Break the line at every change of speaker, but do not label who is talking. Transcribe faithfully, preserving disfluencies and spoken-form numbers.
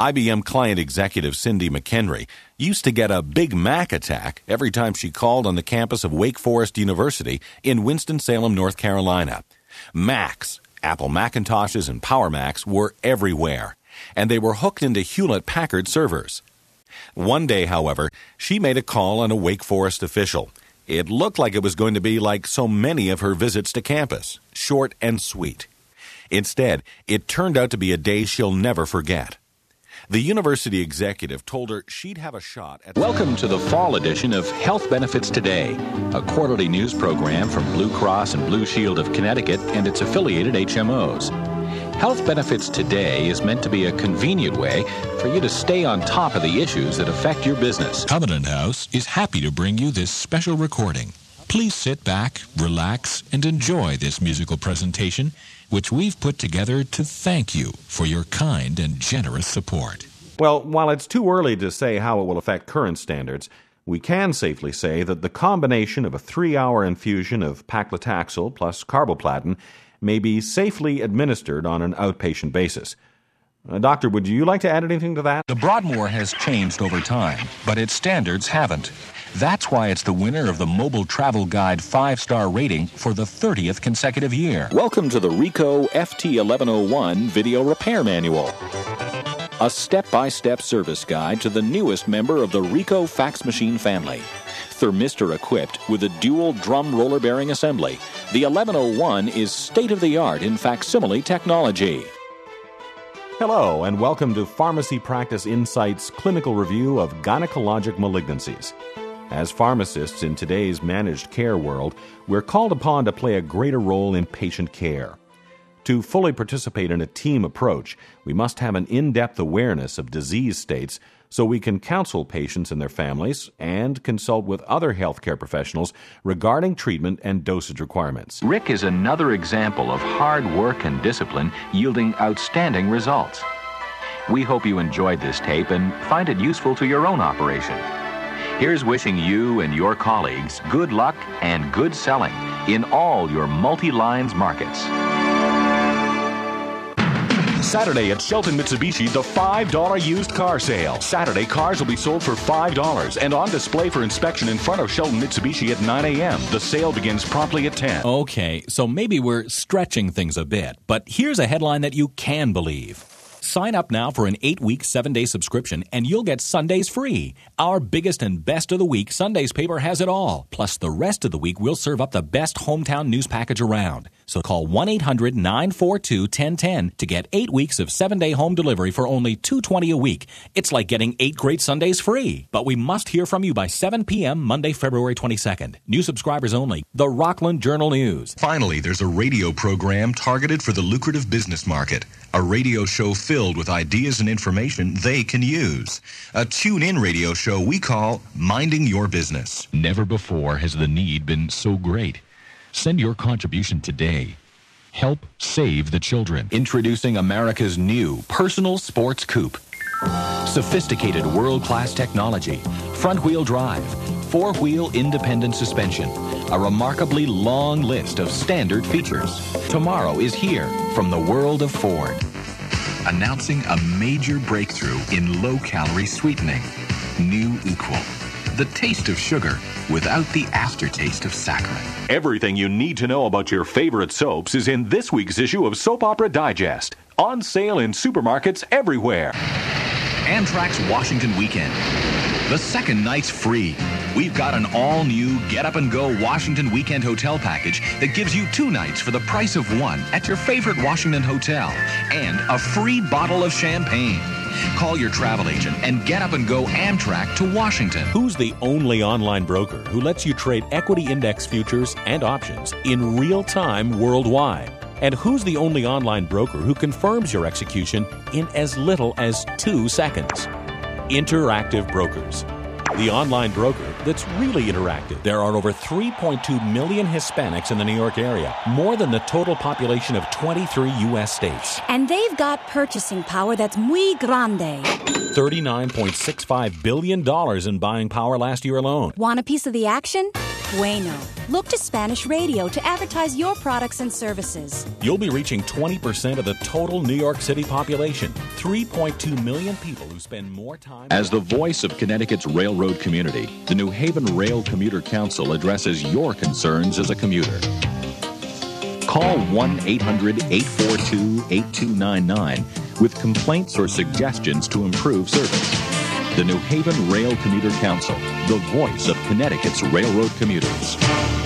I B M client executive Cindy McHenry used to get a Big Mac attack every time she called on the campus of Wake Forest University in Winston-Salem, North Carolina. Macs, Apple Macintoshes and Power Macs were everywhere, and they were hooked into Hewlett-Packard servers. One day, however, she made a call on a Wake Forest official. It looked like it was going to be like so many of her visits to campus, short and sweet. Instead, it turned out to be a day she'll never forget. The university executive told her she'd have a shot at...
Welcome to the fall edition of Health Benefits Today, a quarterly news program from Blue Cross and Blue Shield of Connecticut and its affiliated H M Os. Health Benefits Today is meant to be a convenient way for you to stay on top of the issues that affect your business.
Covenant House is happy to bring you this special recording. Please sit back, relax, and enjoy this musical presentation, which we've put together to thank you for your kind and generous support.
Well, while it's too early to say how it will affect current standards, we can safely say that the combination of a three-hour infusion of paclitaxel plus carboplatin may be safely administered on an outpatient basis. Uh, doctor, would you like to add anything to that?
The Broadmoor has changed over time, but its standards haven't. That's why it's the winner of the Mobile Travel Guide five-star rating for the thirtieth consecutive year.
Welcome to the Ricoh F T eleven oh one Video Repair Manual, a step-by-step service guide to the newest member of the Ricoh fax machine family. Thermistor-equipped with a dual drum roller bearing assembly, the eleven oh one is state-of-the-art in facsimile technology.
Hello, and welcome to Pharmacy Practice Insights Clinical Review of Gynecologic Malignancies. As pharmacists in today's managed care world, we're called upon to play a greater role in patient care. To fully participate in a team approach, we must have an in-depth awareness of disease states so we can counsel patients and their families and consult with other healthcare professionals regarding treatment and dosage requirements.
Rick is another example of hard work and discipline yielding outstanding results. We hope you enjoyed this tape and find it useful to your own operation. Here's wishing you and your colleagues good luck and good selling in all your multi-lines markets.
Saturday at Shelton Mitsubishi, the five dollars used car sale. Saturday, cars will be sold for five dollars and on display for inspection in front of Shelton Mitsubishi at nine a.m. The sale begins promptly at ten.
Okay, so maybe we're stretching things a bit, but here's a headline that you can believe. Sign up now for an eight-week, seven-day subscription, and you'll get Sundays free. Our biggest and best of the week Sundays paper has it all. Plus, the rest of the week, we'll serve up the best hometown news package around. So call one eight hundred nine four two one zero one zero to get eight weeks of seven-day home delivery for only two dollars and twenty cents a week. It's like getting eight great Sundays free. But we must hear from you by seven p.m. Monday, February twenty-second. New subscribers only. The Rockland Journal-News.
Finally, there's a radio program targeted for the lucrative business market. A radio show filled with ideas and information they can use. A tune-in radio show we call Minding Your Business.
Never before has the need been so great. Send your contribution today. Help save the children.
Introducing America's new personal sports coupe. Sophisticated world-class technology, front-wheel drive, four-wheel independent suspension, a remarkably long list of standard features. Tomorrow is here from the world of Ford.
Announcing a major breakthrough in low-calorie sweetening. New Equal. The taste of sugar without the aftertaste of saccharin.
Everything you need to know about your favorite soaps is in this week's issue of Soap Opera Digest. On sale in supermarkets everywhere.
Amtrak's Washington Weekend. The second night's free. We've got an all-new get-up-and-go Washington Weekend hotel package that gives you two nights for the price of one at your favorite Washington hotel and a free bottle of champagne. Call your travel agent and get up and go Amtrak to Washington.
Who's the only online broker who lets you trade equity index futures and options in real time worldwide? And who's the only online broker who confirms your execution in as little as two seconds? Interactive Brokers. The online broker that's really interactive. There are over three point two million Hispanics in the New York area, more than the total population of twenty-three U S states.
And they've got purchasing power that's muy grande.
thirty-nine point six five billion dollars in buying power last year alone.
Want a piece of the action? Bueno. Look to Spanish radio to advertise your products and services.
You'll be reaching twenty percent of the total New York City population, three point two million people who spend more time...
As the voice of Connecticut's railroad community, the New Haven Rail Commuter Council addresses your concerns as a commuter. Call one eight hundred eight four two eight two nine nine with complaints or suggestions to improve service. The New Haven Rail Commuter Council, the voice of Connecticut's railroad commuters.